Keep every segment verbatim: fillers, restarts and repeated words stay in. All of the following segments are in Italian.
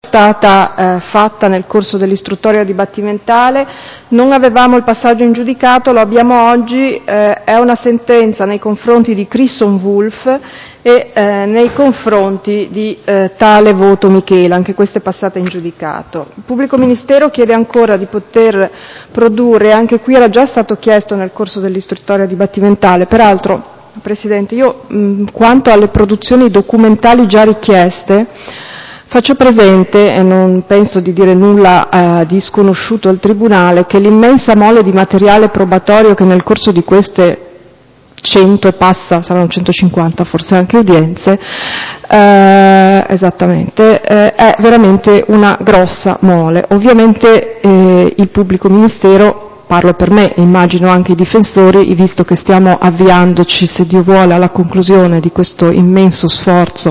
stata eh, fatta nel corso dell'istruttoria dibattimentale, non avevamo il passaggio in giudicato, lo abbiamo oggi, eh, è una sentenza nei confronti di Crisson Wolf e eh, nei confronti di eh, tale voto Michela, anche questa è passata in giudicato. Il pubblico ministero chiede ancora di poter produrre, anche qui era già stato chiesto nel corso dell'istruttoria dibattimentale, peraltro Presidente, io mh, quanto alle produzioni documentali già richieste, faccio presente, e non penso di dire nulla eh, di sconosciuto al Tribunale, che l'immensa mole di materiale probatorio che nel corso di queste cento e passa, saranno centocinquanta forse anche udienze, eh, esattamente, eh, è veramente una grossa mole. Ovviamente eh, il pubblico ministero, parlo per me, immagino anche i difensori, visto che stiamo avviandoci, se Dio vuole, alla conclusione di questo immenso sforzo.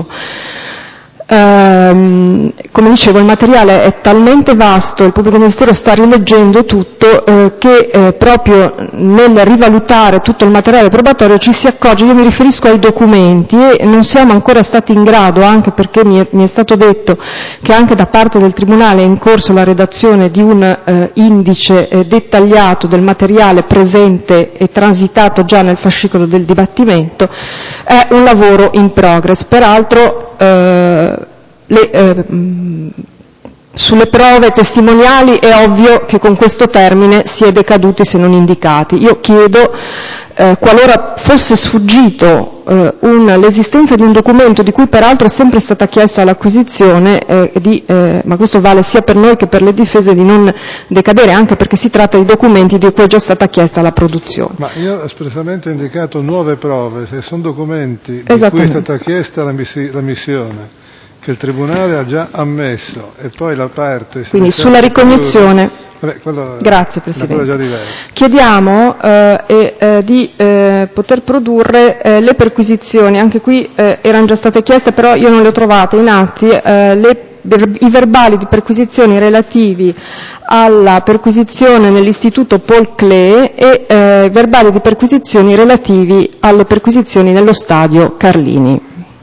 Ehm, come dicevo, il materiale è talmente vasto, il pubblico ministero sta rileggendo tutto, eh, che eh, proprio nel rivalutare tutto il materiale probatorio ci si accorge, io mi riferisco ai documenti, e non siamo ancora stati in grado, anche perché mi è, mi è stato detto che anche da parte del Tribunale è in corso la redazione di un eh, indice eh, dettagliato del materiale presente e transitato già nel fascicolo del dibattimento, è un lavoro in progress. Peraltro eh, le, eh, sulle prove testimoniali è ovvio che con questo termine si è decaduti se non indicati. Io chiedo, eh, qualora fosse sfuggito eh, un, l'esistenza di un documento di cui peraltro è sempre stata chiesta l'acquisizione, eh, di, eh, ma questo vale sia per noi che per le difese, di non decadere, anche perché si tratta di documenti di cui è già stata chiesta la produzione. Ma io ho espressamente indicato nuove prove, se sono documenti di cui è stata chiesta la, missi- la missione, che il Tribunale ha già ammesso, e poi la parte... Quindi sulla ricognizione... Vabbè, quello, Grazie Presidente. già diverso. Chiediamo eh, eh, di eh, poter produrre eh, le perquisizioni, anche qui eh, erano già state chieste, però io non le ho trovate in atti, eh, le, i verbali di perquisizioni relativi alla perquisizione nell'istituto Paul Klee e eh, verbali di perquisizioni relativi alle perquisizioni nello stadio Carlini.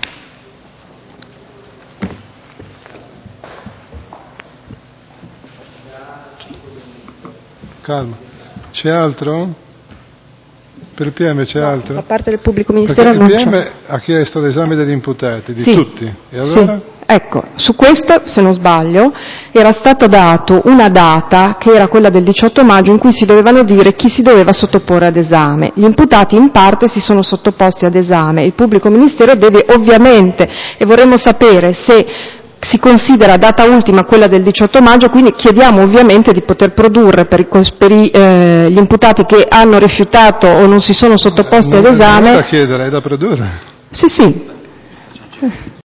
Calma. C'è altro? Per il P M c'è no, altro? Da parte del pubblico ministero Perché non il P M c'è. ha chiesto l'esame degli imputati, di sì, tutti. E allora? Sì. Ecco, su questo, se non sbaglio, era stata data una data, che era quella del diciotto maggio, in cui si dovevano dire chi si doveva sottoporre ad esame. Gli imputati in parte si sono sottoposti ad esame. Il pubblico ministero deve ovviamente, e vorremmo sapere se si considera data ultima quella del diciotto maggio, quindi chiediamo ovviamente di poter produrre per, i, per i, eh, gli imputati che hanno rifiutato o non si sono sottoposti non, ad esame. Non è da chiedere, è da produrre. Sì, sì.